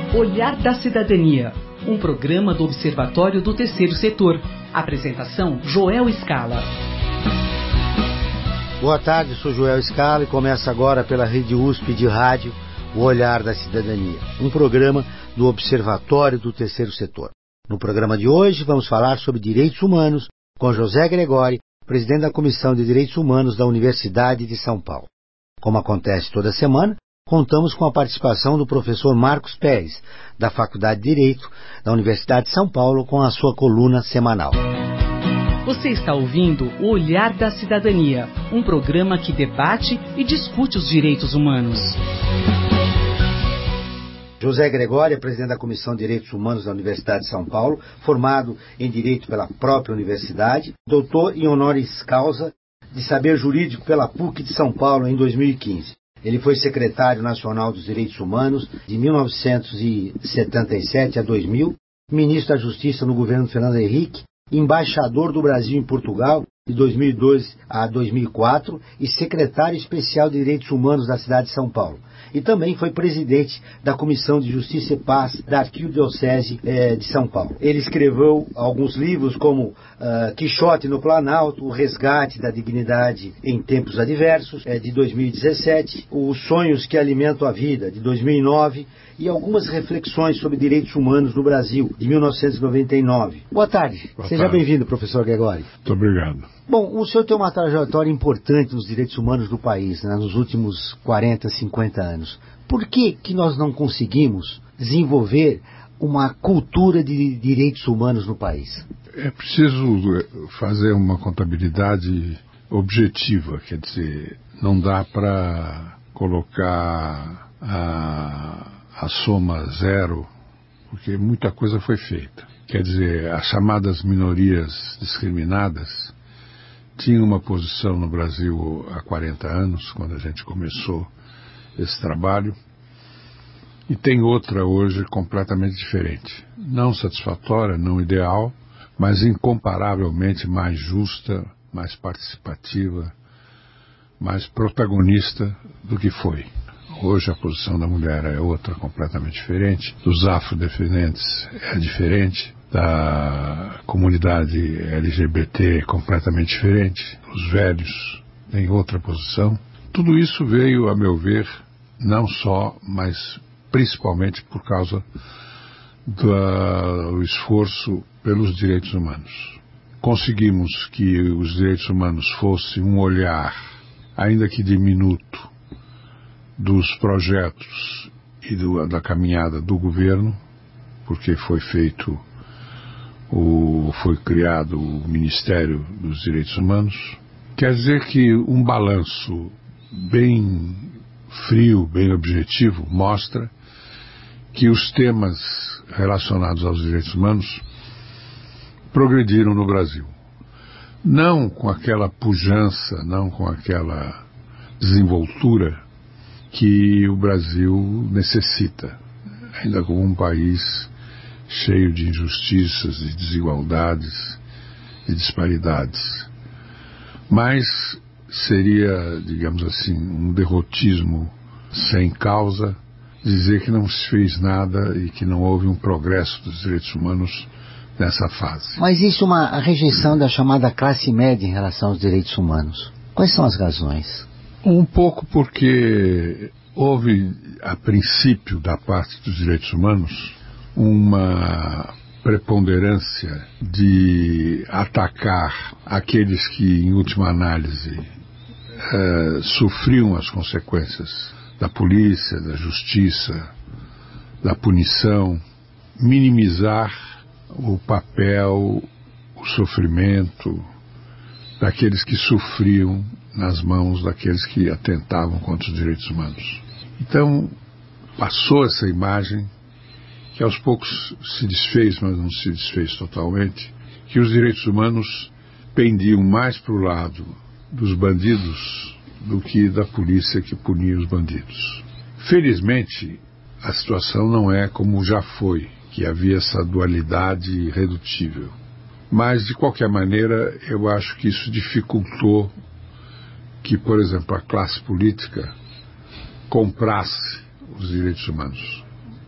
Olhar da Cidadania, um programa do Observatório do Terceiro Setor. Apresentação, Joel Scala. Boa tarde, sou Joel Scala e começa agora pela Rede USP de Rádio o Olhar da Cidadania, um programa do Observatório do Terceiro Setor. No programa de hoje vamos falar sobre direitos humanos com José Gregori, presidente da Comissão de Direitos Humanos da Universidade de São Paulo. Como acontece toda semana, contamos com a participação do professor Marcos Pérez, da Faculdade de Direito da Universidade de São Paulo, com a sua coluna semanal. Você está ouvindo o Olhar da Cidadania, um programa que debate e discute os direitos humanos. José Gregori é presidente da Comissão de Direitos Humanos da Universidade de São Paulo, formado em Direito pela própria universidade, doutor em honoris causa de Saber Jurídico pela PUC de São Paulo em 2015. Ele foi secretário nacional dos Direitos Humanos de 1977 a 2000, ministro da Justiça no governo Fernando Henrique, embaixador do Brasil em Portugal de 2002 a 2004 e secretário especial de Direitos Humanos da cidade de São Paulo. E também foi presidente da Comissão de Justiça e Paz da Arquidiocese de São Paulo. Ele escreveu alguns livros como Quixote no Planalto, O Resgate da Dignidade em Tempos Adversos, de 2017, Os Sonhos que Alimentam a Vida, de 2009, e algumas reflexões sobre direitos humanos no Brasil, de 1999. Boa tarde. Seja bem-vindo, professor Gregori. Muito obrigado. Bom, o senhor tem uma trajetória importante nos direitos humanos do país, né, nos últimos 40, 50 anos. Por que nós não conseguimos desenvolver uma cultura de direitos humanos no país? É preciso fazer uma contabilidade objetiva, quer dizer, não dá para colocar a soma zero, porque muita coisa foi feita. Quer dizer, as chamadas minorias discriminadas tinham uma posição no Brasil há 40 anos, quando a gente começou esse trabalho, e tem outra hoje completamente diferente. Não satisfatória, não ideal, mas incomparavelmente mais justa, mais participativa, mais protagonista do que foi. Hoje a posição da mulher é outra, completamente diferente, dos afrodescendentes é diferente, da comunidade LGBT completamente diferente, os velhos têm outra posição. Tudo isso veio, a meu ver, não só, mas principalmente por causa do esforço pelos direitos humanos. Conseguimos que os direitos humanos fossem um olhar, ainda que diminuto, dos projetos e da caminhada do governo, porque foi criado o Ministério dos Direitos Humanos. Quer dizer que um balanço bem frio, bem objetivo, mostra que os temas relacionados aos direitos humanos progrediram no Brasil. Não com aquela pujança, não com aquela desenvoltura que o Brasil necessita, ainda como um país cheio de injustiças, de desigualdades e disparidades. Mas seria, digamos assim, um derrotismo sem causa dizer que não se fez nada e que não houve um progresso dos direitos humanos nessa fase. Mas existe uma rejeição da chamada classe média em relação aos direitos humanos. Quais são as razões? Um pouco porque houve, a princípio, da parte dos direitos humanos, uma preponderância de atacar aqueles que, em última análise, sofriam as consequências da polícia, da justiça, da punição, minimizar o papel, o sofrimento daqueles que sofriam nas mãos daqueles que atentavam contra os direitos humanos. Então, passou essa imagem, que aos poucos se desfez, mas não se desfez totalmente, que os direitos humanos pendiam mais para o lado dos bandidos do que da polícia que punia os bandidos. Felizmente, a situação não é como já foi, que havia essa dualidade irredutível. Mas, de qualquer maneira, eu acho que isso dificultou que, por exemplo, a classe política comprasse os direitos humanos.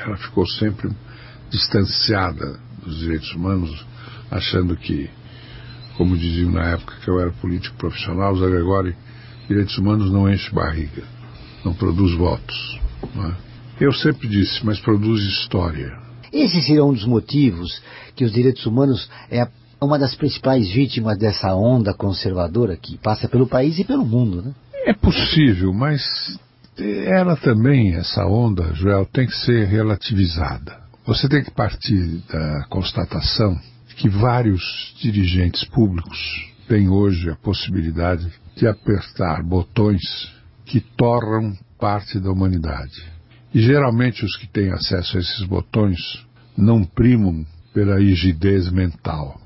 ela ficou sempre distanciada dos direitos humanos, achando que, como diziam na época que eu era político profissional, Zé Gregório, direitos humanos não enche barriga, não produz votos, não é? Eu sempre disse, mas produz história. Esse seria um dos motivos que os direitos humanos é uma das principais vítimas dessa onda conservadora que passa pelo país e pelo mundo, né? É possível, mas ela também, essa onda, Joel, tem que ser relativizada. Você tem que partir da constatação que vários dirigentes públicos têm hoje a possibilidade de apertar botões que tornam parte da humanidade. E geralmente os que têm acesso a esses botões não primam pela rigidez mental.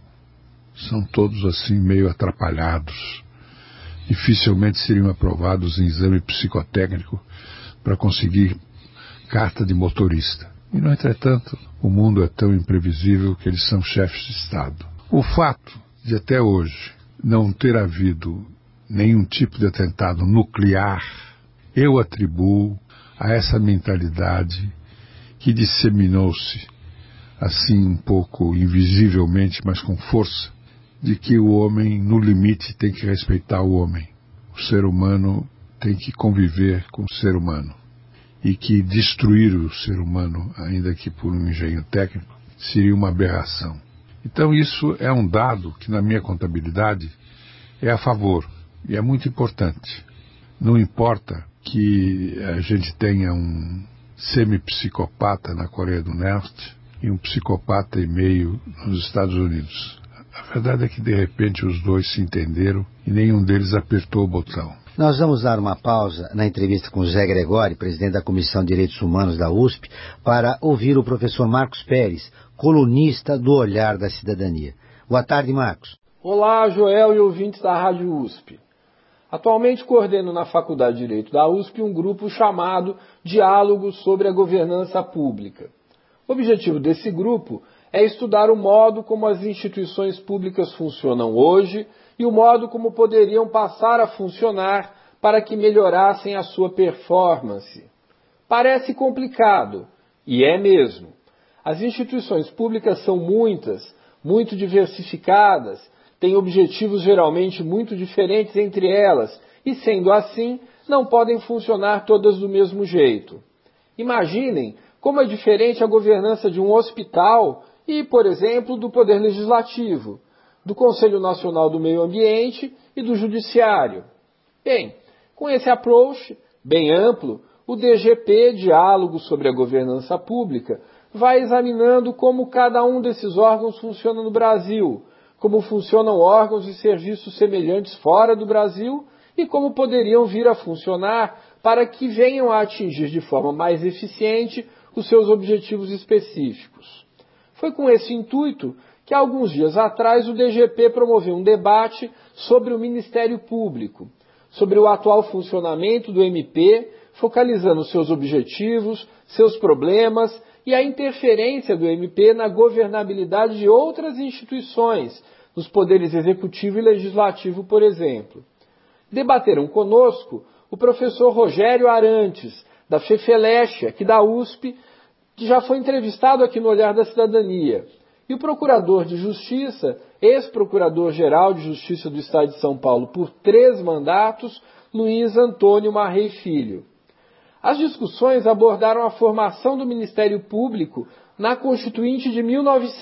São todos assim meio atrapalhados. Dificilmente seriam aprovados em exame psicotécnico para conseguir carta de motorista. E, no entretanto, o mundo é tão imprevisível que eles são chefes de Estado. O fato de até hoje não ter havido nenhum tipo de atentado nuclear, eu atribuo a essa mentalidade que disseminou-se assim um pouco invisivelmente, mas com força, de que o homem, no limite, tem que respeitar o homem. O ser humano tem que conviver com o ser humano. E que destruir o ser humano, ainda que por um engenho técnico, seria uma aberração. Então isso é um dado que, na minha contabilidade, é a favor. E é muito importante. Não importa que a gente tenha um semi-psicopata na Coreia do Norte e um psicopata e meio nos Estados Unidos. A verdade é que, de repente, os dois se entenderam e nenhum deles apertou o botão. Nós vamos dar uma pausa na entrevista com Zé Gregório, presidente da Comissão de Direitos Humanos da USP, para ouvir o professor Marcos Pérez, colunista do Olhar da Cidadania. Boa tarde, Marcos. Olá, Joel e ouvintes da Rádio USP. Atualmente coordeno na Faculdade de Direito da USP um grupo chamado Diálogo sobre a Governança Pública. O objetivo desse grupo é estudar o modo como as instituições públicas funcionam hoje e o modo como poderiam passar a funcionar para que melhorassem a sua performance. Parece complicado, e é mesmo. As instituições públicas são muitas, muito diversificadas, têm objetivos geralmente muito diferentes entre elas e, sendo assim, não podem funcionar todas do mesmo jeito. Imaginem como é diferente a governança de um hospital e, por exemplo, do Poder Legislativo, do Conselho Nacional do Meio Ambiente e do Judiciário. Bem, com esse approach bem amplo, o DGP, Diálogo sobre a Governança Pública, vai examinando como cada um desses órgãos funciona no Brasil, como funcionam órgãos e serviços semelhantes fora do Brasil e como poderiam vir a funcionar para que venham a atingir de forma mais eficiente os seus objetivos específicos. Foi com esse intuito que, alguns dias atrás, o DGP promoveu um debate sobre o Ministério Público, sobre o atual funcionamento do MP, focalizando seus objetivos, seus problemas e a interferência do MP na governabilidade de outras instituições, nos poderes executivo e legislativo, por exemplo. Debateram conosco o professor Rogério Arantes, da FEFELESH, aqui da USP, que já foi entrevistado aqui no Olhar da Cidadania, e o procurador de Justiça, ex-procurador-geral de Justiça do Estado de São Paulo por 3 mandatos, Luiz Antônio Marrei Filho. As discussões abordaram a formação do Ministério Público na Constituinte de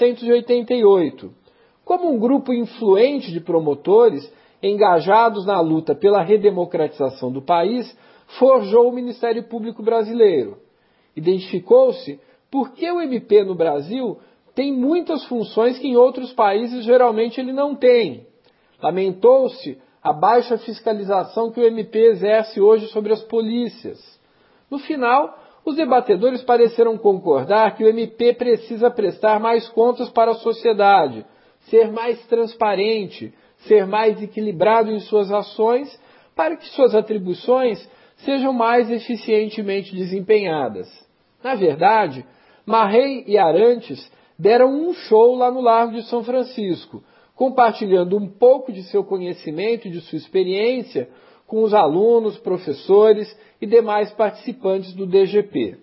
1988, como um grupo influente de promotores engajados na luta pela redemocratização do país forjou o Ministério Público brasileiro. Identificou-se por que o MP no Brasil tem muitas funções que em outros países geralmente ele não tem. Lamentou-se a baixa fiscalização que o MP exerce hoje sobre as polícias. No final, os debatedores pareceram concordar que o MP precisa prestar mais contas para a sociedade, ser mais transparente, ser mais equilibrado em suas ações, para que suas atribuições sejam mais eficientemente desempenhadas. Na verdade, Marrei e Arantes deram um show lá no Largo de São Francisco, compartilhando um pouco de seu conhecimento e de sua experiência com os alunos, professores e demais participantes do DGP.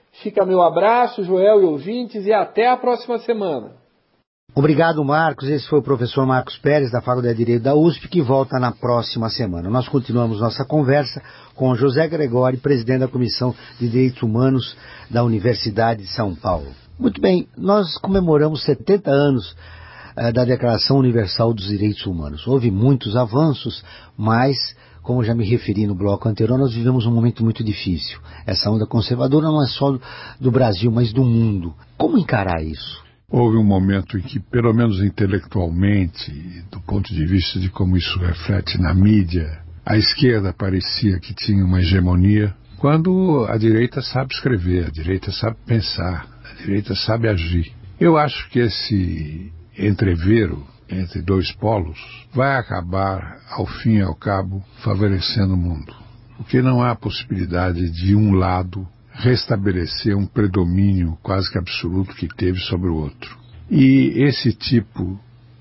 Fica meu abraço, Joel e ouvintes, e até a próxima semana. Obrigado, Marcos. Esse foi o professor Marcos Pérez, da Faculdade de Direito da USP, que volta na próxima semana. Nós continuamos nossa conversa com José Gregório, presidente da Comissão de Direitos Humanos da Universidade de São Paulo. Muito bem, nós comemoramos 70 anos da Declaração Universal dos Direitos Humanos. Houve muitos avanços, mas, como já me referi no bloco anterior, nós vivemos um momento muito difícil. Essa onda conservadora não é só do Brasil, mas do mundo. Como encarar isso? Houve um momento em que, pelo menos intelectualmente, do ponto de vista de como isso reflete na mídia, a esquerda parecia que tinha uma hegemonia, quando a direita sabe escrever, a direita sabe pensar, a direita sabe agir. Eu acho que esse entrevero entre dois polos vai acabar, ao fim e ao cabo, favorecendo o mundo. Porque não há possibilidade de um lado restabelecer um predomínio quase que absoluto que teve sobre o outro. E esse tipo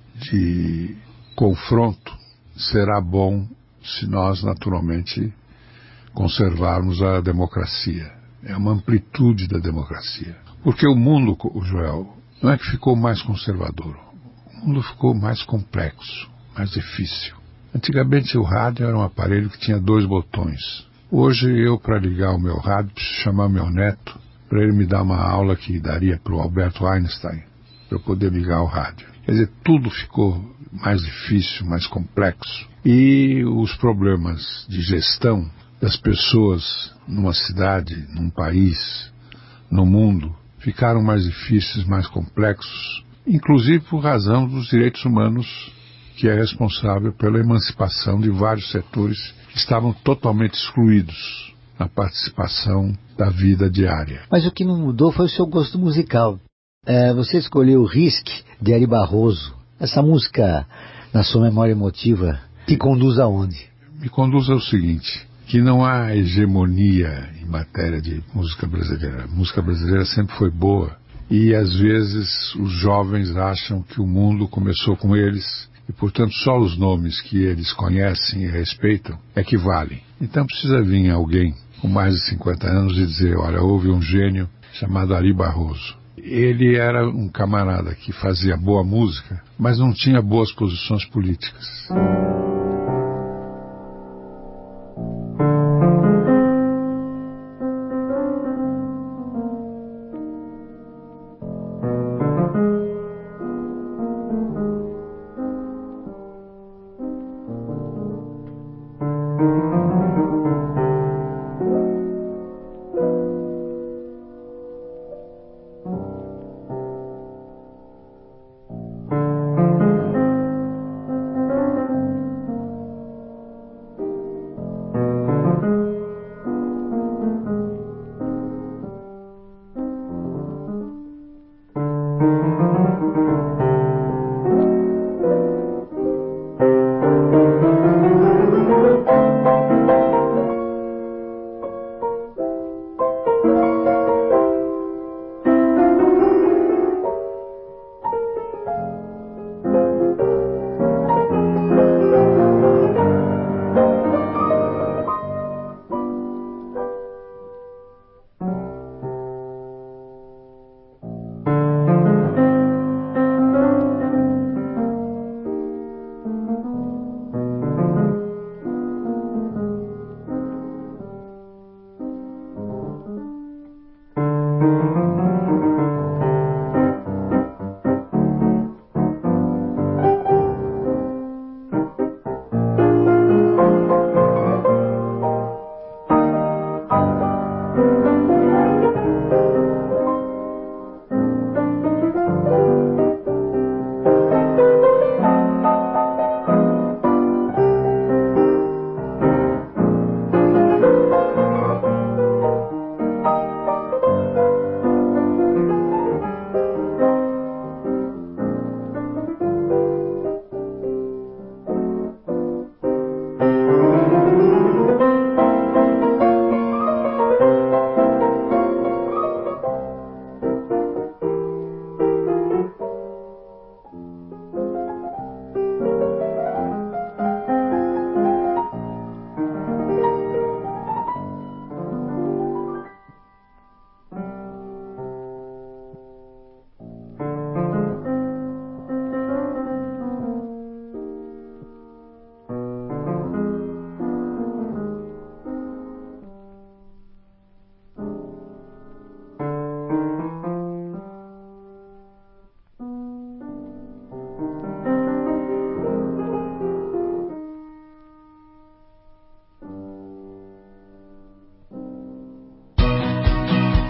de confronto será bom se nós, naturalmente, conservarmos a democracia. É uma amplitude da democracia. Porque o mundo, Joel, não é que ficou mais conservador. O mundo ficou mais complexo, mais difícil. Antigamente o rádio era um aparelho que tinha 2 botões. Hoje eu, para ligar o meu rádio, preciso chamar meu neto para ele me dar uma aula que daria para o Alberto Einstein, para eu poder ligar o rádio. Quer dizer, tudo ficou mais difícil, mais complexo. E os problemas de gestão das pessoas numa cidade, num país, no mundo, ficaram mais difíceis, mais complexos, inclusive por razão dos direitos humanos, que é responsável pela emancipação de vários setores que estavam totalmente excluídos na participação da vida diária. Mas o que não mudou foi o seu gosto musical. Você escolheu Risk, de Ari Barroso. Essa música, na sua memória emotiva, te conduz aonde? Me conduz ao seguinte, que não há hegemonia em matéria de música brasileira. A música brasileira sempre foi boa e, às vezes, os jovens acham que o mundo começou com eles e, portanto, só os nomes que eles conhecem e respeitam é que valem. Então precisa vir alguém com mais de 50 anos e dizer, olha, houve um gênio chamado Ari Barroso. Ele era um camarada que fazia boa música, mas não tinha boas posições políticas.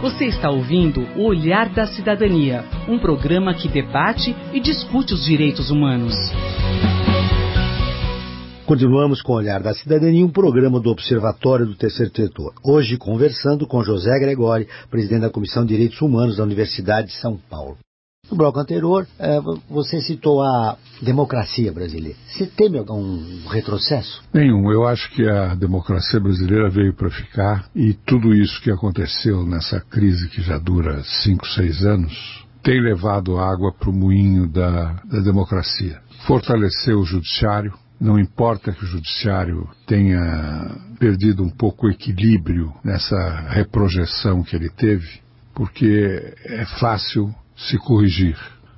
Você está ouvindo O Olhar da Cidadania, um programa que debate e discute os direitos humanos. Continuamos com o Olhar da Cidadania, um programa do Observatório do Terceiro Setor. Hoje conversando com José Gregori, presidente da Comissão de Direitos Humanos da Universidade de São Paulo. No bloco anterior, você citou a democracia brasileira. Você teme algum retrocesso? Nenhum. Eu acho que a democracia brasileira veio para ficar e tudo isso que aconteceu nessa crise que já dura 5, 6 anos tem levado água para o moinho da democracia. Fortaleceu o judiciário. Não importa que o judiciário tenha perdido um pouco o equilíbrio nessa reprojeção que ele teve, porque é fácil se corrigir.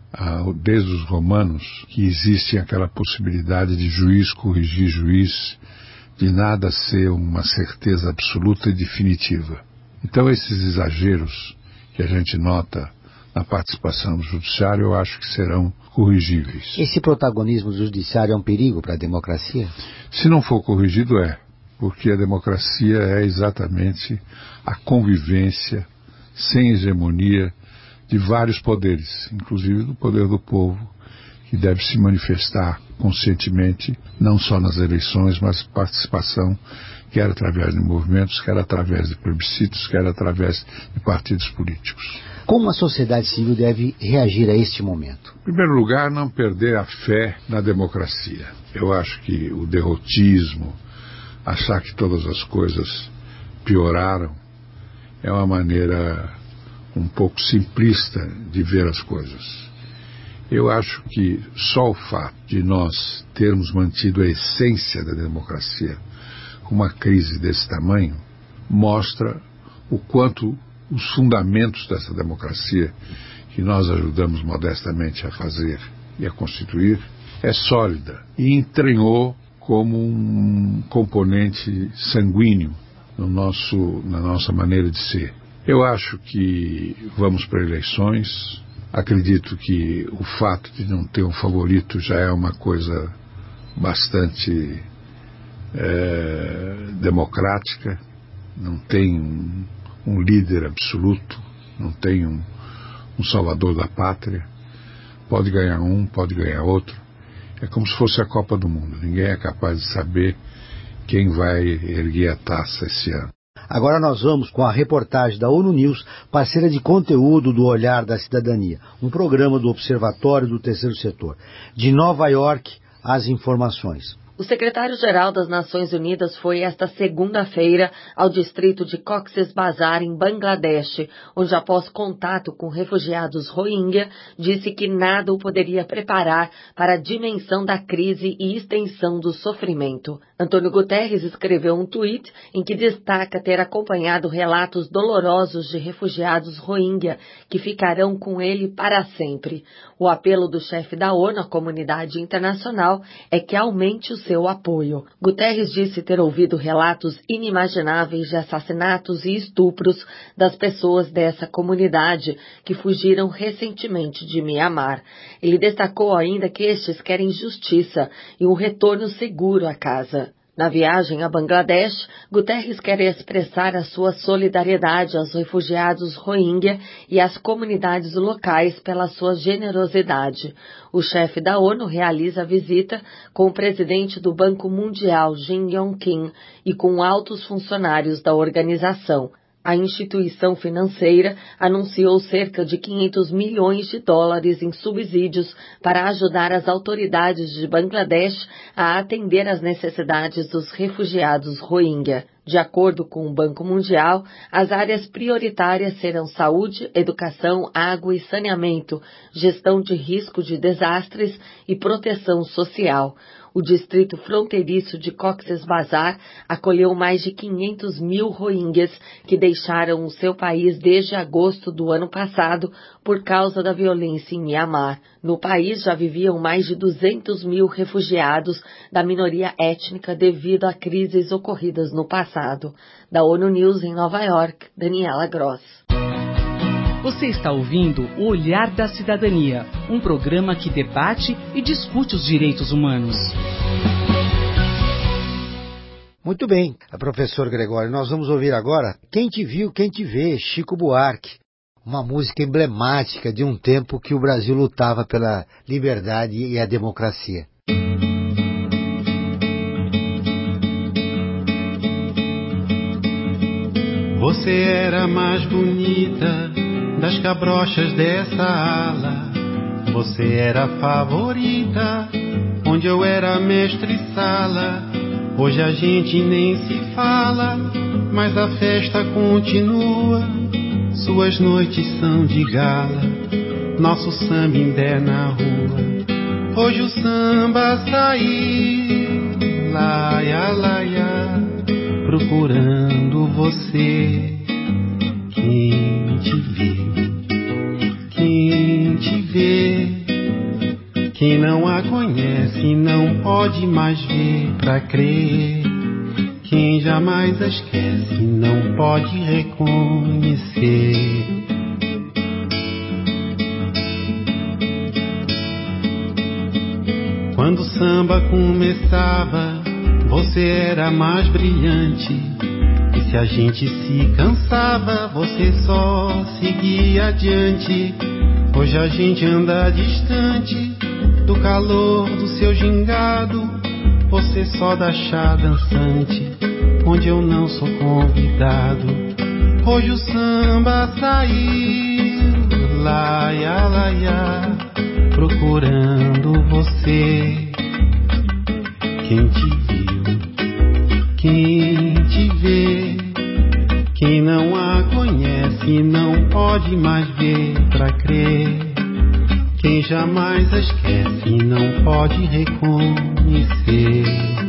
Desde os romanos, que existe aquela possibilidade de juiz corrigir juiz, de nada ser uma certeza absoluta e definitiva. Então esses exageros que a gente nota na participação do judiciário, eu acho que serão corrigíveis. Esse protagonismo do judiciário é um perigo para a democracia? Se não for corrigido, porque a democracia é exatamente a convivência sem hegemonia de vários poderes, inclusive do poder do povo, que deve se manifestar conscientemente, não só nas eleições, mas participação, quer através de movimentos, quer através de plebiscitos, quer através de partidos políticos. Como a sociedade civil deve reagir a este momento? Em primeiro lugar, não perder a fé na democracia. Eu acho que o derrotismo, achar que todas as coisas pioraram, é uma maneira um pouco simplista de ver as coisas. Eu acho que só o fato de nós termos mantido a essência da democracia com uma crise desse tamanho mostra o quanto os fundamentos dessa democracia, que nós ajudamos modestamente a fazer e a constituir, é sólida e entranhou como um componente sanguíneo na nossa maneira de ser. Eu acho que vamos para eleições. Acredito que o fato de não ter um favorito já é uma coisa bastante democrática. Não tem um líder absoluto, não tem um salvador da pátria. Pode ganhar um, pode ganhar outro. É como se fosse a Copa do Mundo. Ninguém é capaz de saber quem vai erguer a taça esse ano. Agora nós vamos com a reportagem da ONU News, parceira de conteúdo do Olhar da Cidadania, um programa do Observatório do Terceiro Setor. De Nova York, as informações. O secretário-geral das Nações Unidas foi esta segunda-feira ao distrito de Cox's Bazar, em Bangladesh, onde, após contato com refugiados Rohingya, disse que nada o poderia preparar para a dimensão da crise e extensão do sofrimento. Antônio Guterres escreveu um tweet em que destaca ter acompanhado relatos dolorosos de refugiados Rohingya que ficarão com ele para sempre. O apelo do chefe da ONU à comunidade internacional é que aumente o seu apoio. Guterres disse ter ouvido relatos inimagináveis de assassinatos e estupros das pessoas dessa comunidade que fugiram recentemente de Mianmar. Ele destacou ainda que estes querem justiça e um retorno seguro à casa. Na viagem a Bangladesh, Guterres quer expressar a sua solidariedade aos refugiados Rohingya e às comunidades locais pela sua generosidade. O chefe da ONU realiza a visita com o presidente do Banco Mundial, Jim Yong Kim, e com altos funcionários da organização. A instituição financeira anunciou cerca de 500 milhões de dólares em subsídios para ajudar as autoridades de Bangladesh a atender às necessidades dos refugiados Rohingya. De acordo com o Banco Mundial, as áreas prioritárias serão saúde, educação, água e saneamento, gestão de risco de desastres e proteção social. O distrito fronteiriço de Cox's Bazar acolheu mais de 500 mil rohingyas que deixaram o seu país desde agosto do ano passado por causa da violência em Mianmar. No país já viviam mais de 200 mil refugiados da minoria étnica devido a crises ocorridas no passado. Da ONU News em Nova York, Daniela Gross. Você está ouvindo O Olhar da Cidadania, um programa que debate e discute os direitos humanos. Muito bem, professor Gregório, nós vamos ouvir agora Quem Te Viu, Quem Te Vê, Chico Buarque, uma música emblemática de um tempo que o Brasil lutava pela liberdade e a democracia. Você era a mais bonita das cabrochas dessa ala. Você era a favorita, onde eu era mestre-sala. Hoje a gente nem se fala, mas a festa continua. Suas noites são de gala, nosso samba ainda é na rua. Hoje o samba saiu, laia, laia, procurando você. Quem te viu, quem te vê, quem não a conhece não pode mais ver pra crer. Quem jamais a esquece não pode reconhecer. Quando o samba começava, você era mais brilhante. E se a gente se cansava, você só seguia adiante. Hoje a gente anda distante do calor do seu gingado. Você só dá chá dançante, onde eu não sou convidado. Hoje o samba saiu, laia, laia, procurando você. Quem te viu, quem te vê, quem não a conhece não pode mais ver pra crer. Quem jamais a esquece não pode reconhecer.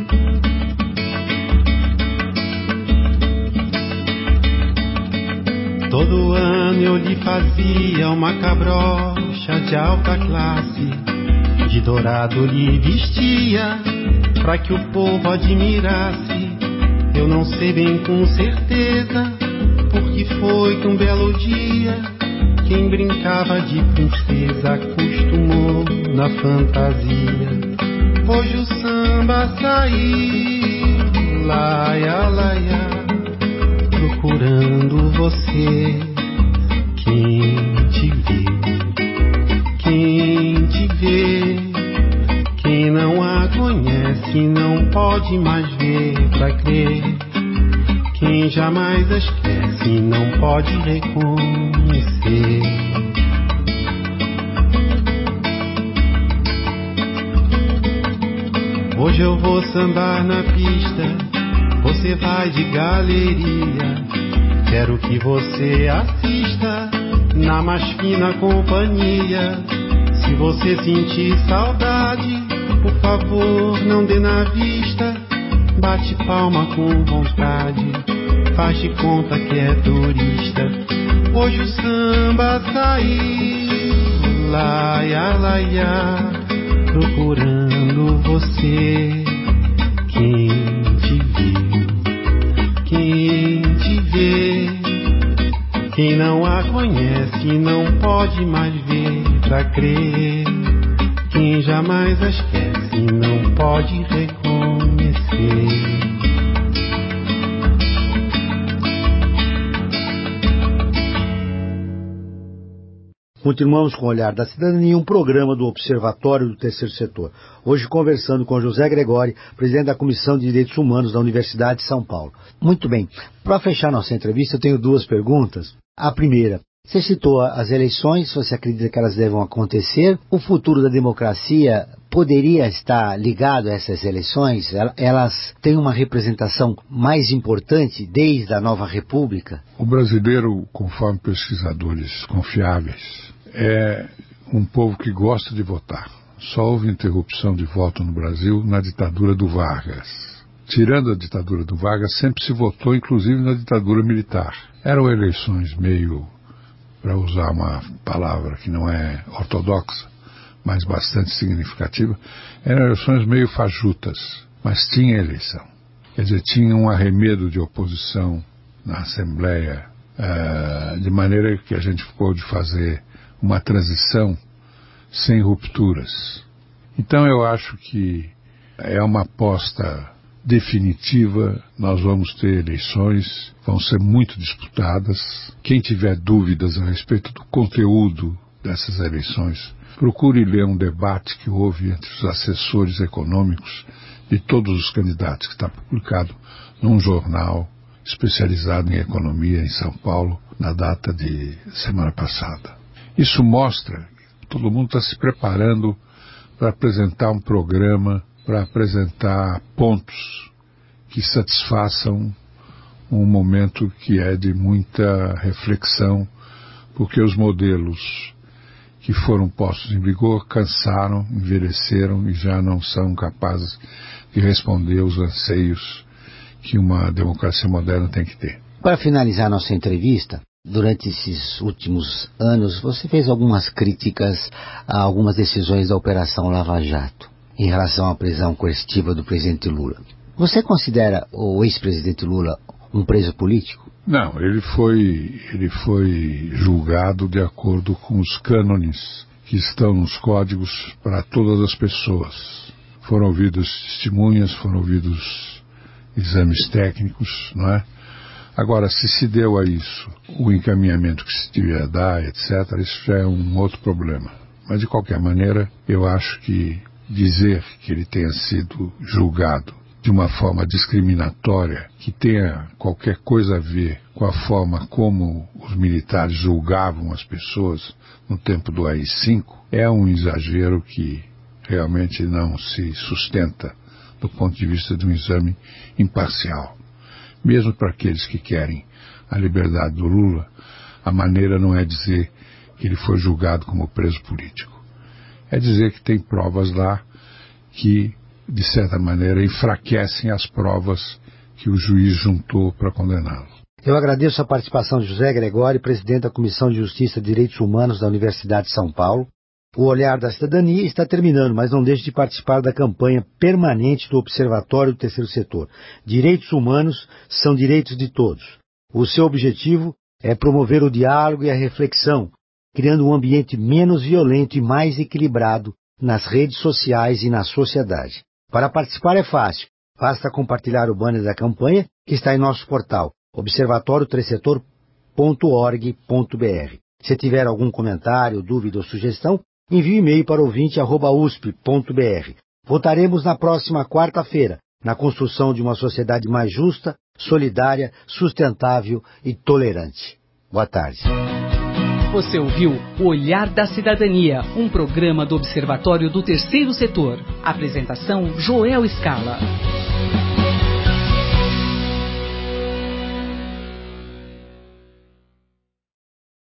Todo ano eu lhe fazia uma cabrocha de alta classe, de dourado lhe vestia, pra que o povo admirasse. Eu não sei bem com certeza, porque foi que um belo dia quem brincava de princesa acostumou na fantasia. Hoje o samba saiu, laia, laia, procurando você. Quem te viu, quem te vê, quem não a conhece não pode mais ver pra crer. Quem jamais a esquece não pode reconhecer. Hoje eu vou sambar na pista, você vai de galeria. Quero que você assista na mais fina companhia. Se você sentir saudade, por favor não dê na vista. Bate palma com vontade, faz de conta que é turista. Hoje o samba saiu, laia, laia, procurando você. Quem te viu, quem te vê, quem não a conhece não pode mais ver pra crer. Quem jamais a esquece não pode reconhecer. Continuamos com o Olhar da Cidadania, um programa do Observatório do Terceiro Setor. Hoje conversando com José Gregório, presidente da Comissão de Direitos Humanos da Universidade de São Paulo. Muito bem, para fechar nossa entrevista eu tenho duas perguntas. A primeira, você citou as eleições, você acredita que elas devem acontecer? O futuro da democracia poderia estar ligado a essas eleições? Elas têm uma representação mais importante desde a nova república? O brasileiro, conforme pesquisadores confiáveis, é um povo que gosta de votar. Só houve interrupção de voto no Brasil na ditadura do Vargas. Tirando a ditadura do Vargas, sempre se votou, inclusive na ditadura militar. Eram eleições meio, para usar uma palavra que não é ortodoxa, mas bastante significativa, eram eleições meio fajutas, mas tinha eleição. Quer dizer, tinha um arremedo de oposição na Assembleia, de maneira que a gente pôde fazer uma transição sem rupturas. Então eu acho que é uma aposta definitiva. Nós vamos ter eleições, vão ser muito disputadas. Quem tiver dúvidas a respeito do conteúdo dessas eleições, procure ler um debate que houve entre os assessores econômicos de todos os candidatos, que está publicado num jornal especializado em economia em São Paulo, na data de semana passada. Isso mostra que todo mundo está se preparando para apresentar um programa, para apresentar pontos que satisfaçam um momento que é de muita reflexão, porque os modelos que foram postos em vigor cansaram, envelheceram e já não são capazes de responder aos anseios que uma democracia moderna tem que ter. Para finalizar nossa entrevista, durante esses últimos anos, você fez algumas críticas a algumas decisões da Operação Lava Jato, em relação à prisão coercitiva do presidente Lula. Você considera o ex-presidente Lula um preso político? Não, ele foi julgado de acordo com os cânones que estão nos códigos para todas as pessoas. Foram ouvidas testemunhas, foram ouvidos exames técnicos, não é? Agora, se deu a isso o encaminhamento que se devia dar, etc., isso já é um outro problema. Mas, de qualquer maneira, eu acho que dizer que ele tenha sido julgado de uma forma discriminatória, que tenha qualquer coisa a ver com a forma como os militares julgavam as pessoas no tempo do AI-5, é um exagero que realmente não se sustenta do ponto de vista de um exame imparcial. Mesmo para aqueles que querem a liberdade do Lula, a maneira não é dizer que ele foi julgado como preso político. É dizer que tem provas lá que, de certa maneira, enfraquecem as provas que o juiz juntou para condená-lo. Eu agradeço a participação de José Gregório, presidente da Comissão de Justiça e Direitos Humanos da Universidade de São Paulo. O Olhar da Cidadania está terminando, mas não deixe de participar da campanha permanente do Observatório do Terceiro Setor. Direitos humanos são direitos de todos. O seu objetivo é promover o diálogo e a reflexão, criando um ambiente menos violento e mais equilibrado nas redes sociais e na sociedade. Para participar é fácil. Basta compartilhar o banner da campanha que está em nosso portal, observatoriotercetor.org.br. Se tiver algum comentário, dúvida ou sugestão, envie e-mail para ouvinte@usp.br. Votaremos na próxima quarta-feira, na construção de uma sociedade mais justa, solidária, sustentável e tolerante. Boa tarde. Você ouviu O Olhar da Cidadania, um programa do Observatório do Terceiro Setor. Apresentação: Joel Scala.